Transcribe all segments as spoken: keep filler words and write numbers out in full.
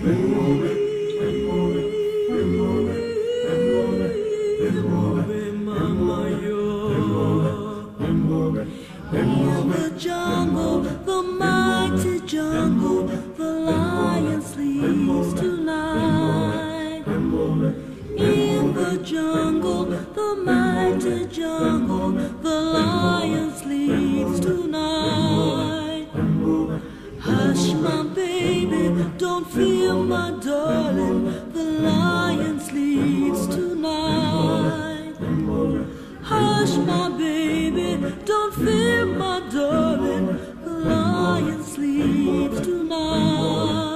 In the jungle, the mighty jungle, the lion sleeps tonight. In the jungle, the mighty jungle, the lion sleeps tonight. Hush, my baby, don't fear, my darling, the lion sleeps tonight. Hush, my baby, don't fear, my darling, the lion sleeps tonight.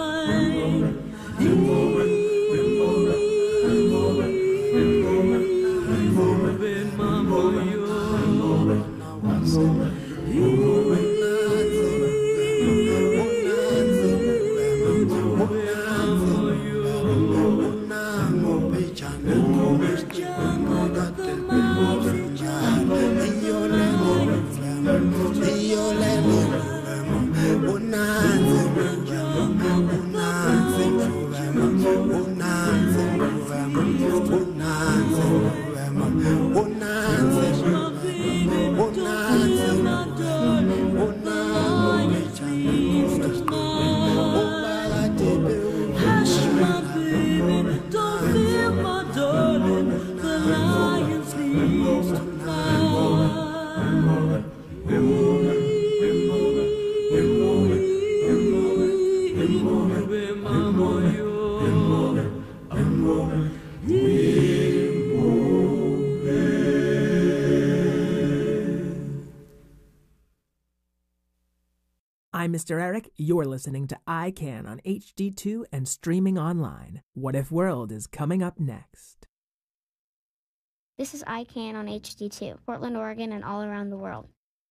I'm Mister Eric. You're listening to I Can on H D two and streaming online. What If World is coming up next. This is I Can on H D two, Portland, Oregon, and all around the world.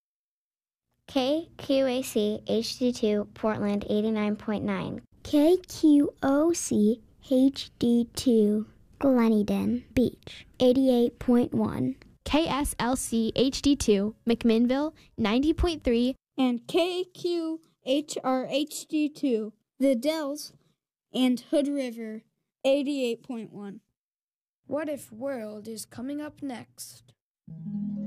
K Q A C H D two, Portland, eighty-nine point nine. K Q O C H D two, Gleneden Beach, eighty-eight point one. K S L C H D two, McMinnville, ninety point three. And K Q H R H D two, The Dells, and Hood River, eighty-eight point one. What If World is coming up next.